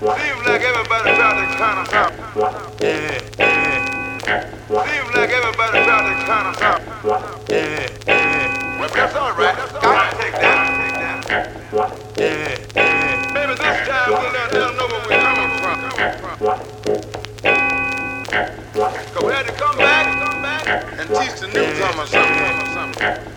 Seems like everybody tried to kind of help. Yeah, yeah. Seems like everybody tried to kind of help. Yeah, yeah. But that's all right. Gotta take that. Yeah, yeah. Maybe this time they'll know where we're coming from. 'Cause we had to come back and teach the newcomers something.